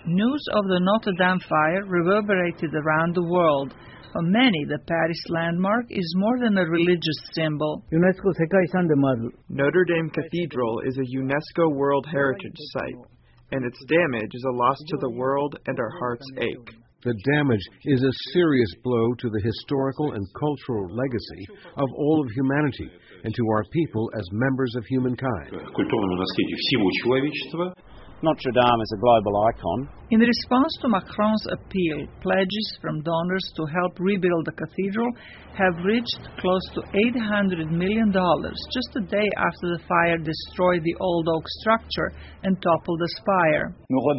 News of the Notre Dame fire reverberated around the world. For many, the Paris landmark is more than a religious symbol. Notre Dame Cathedral is a UNESCO World Heritage Site, and its damage is a loss to the world and our hearts ache. The damage is a serious blow to the historical and cultural legacy of all of humanity and to our people as members of humankind. Notre Dame is a global icon. In response to Macron's appeal, pledges from donors to help rebuild the cathedral have reached close to $800 million just a day after the fire destroyed the old oak structure and toppled the spire.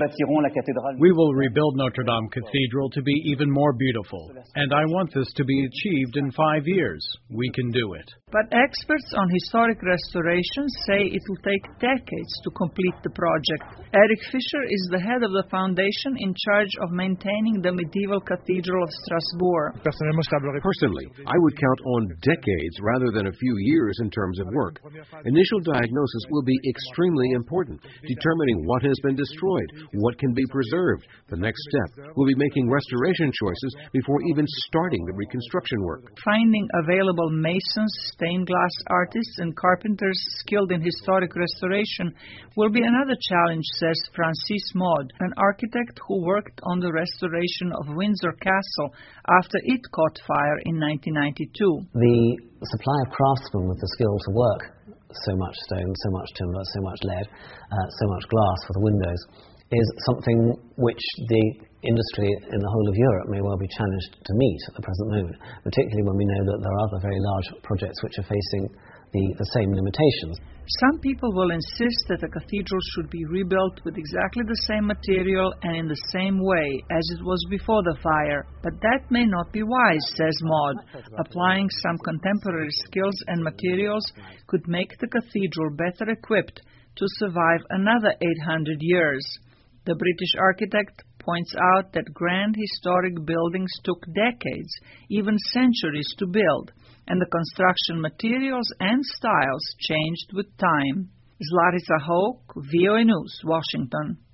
We will rebuild Notre Dame Cathedral to be even more beautiful, and I want this to be achieved in 5 years. We can do it. But experts on historic restoration say it will take decades to complete the project. Eric Fischer is the head of the foundation in charge of maintaining the medieval Cathedral of Strasbourg. Personally, I would count on decades rather than a few years in terms of work. Initial diagnosis will be extremely important, determining what has been destroyed, what can be preserved. The next step will be making restoration choices before even starting the reconstruction work. Finding available masons, stained glass artists, and carpenters skilled in historic restoration will be another challenge, says Francis Maud, an architect who worked on the restoration of Windsor Castle after it caught fire in 1992. The supply of craftsmen with the skill to work so much stone, so much timber, so much lead, so much glass for the windows is something which the industry in the whole of Europe may well be challenged to meet at the present moment, particularly when we know that there are other very large projects which are facing the same limitations. Some people will insist that the cathedral should be rebuilt with exactly the same material and in the same way as it was before the fire. But that may not be wise, says Maud. Applying some contemporary skills and materials could make the cathedral better equipped to survive another 800 years. The British architect points out that grand historic buildings took decades, even centuries, to build, and the construction materials and styles changed with time. Zlatica Hoke, VOA News, Washington.